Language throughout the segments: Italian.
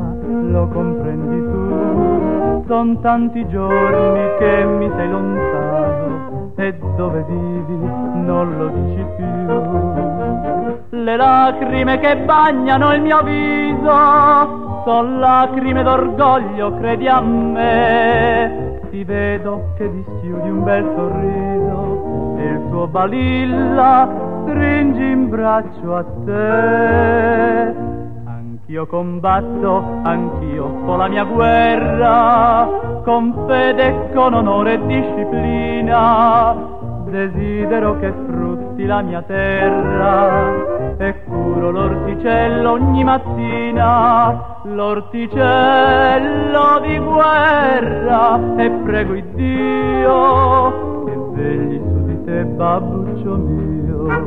lo comprendi tu, son tanti giorni che mi sei lontano e dove vivi non lo dici più. Le lacrime che bagnano il mio viso son lacrime d'orgoglio, credi a me. Ti vedo che dischiudi un bel sorriso e il tuo balilla stringi in braccio a te. Anch'io combatto, anch'io ho la mia guerra, con fede e con onore e disciplina. Desidero che frutti la mia terra e curo l'orticello ogni mattina, l'orticello di guerra, e prego il Dio che vegli su di te, babbuccio mio.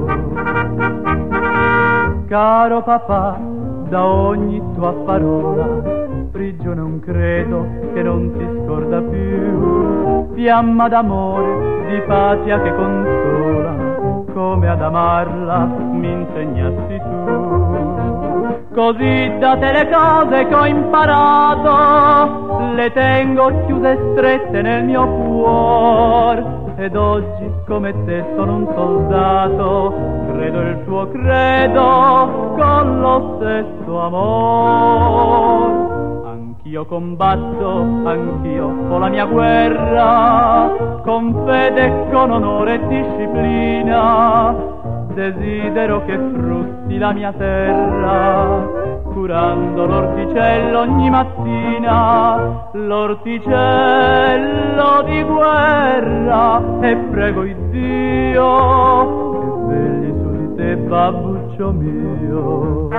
Caro papà, da ogni tua parola prigione un credo che non ti scorda più, fiamma d'amore, di patria che consola, come ad amarla mi insegnasti tu. Così da te le cose che ho imparato le tengo chiuse strette nel mio cuore, ed oggi come te sono un soldato, credo il tuo credo con lo stesso amor. Anch'io combatto, anch'io ho la mia guerra, con fede e con onore e disciplina. Desidero che frutti la mia terra, curando l'orticello ogni mattina, l'orticello di guerra, e prego il Dio che vegli su di te, babbuccio mio.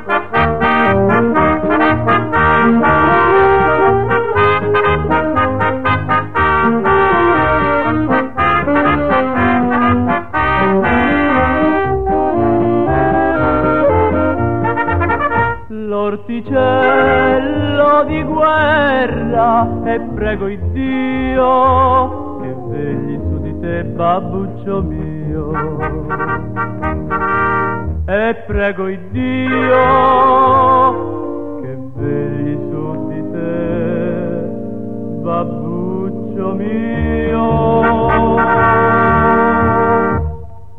L'orticello di guerra, e prego il Dio che vegli su di te, babbuccio mio. E prego il Dio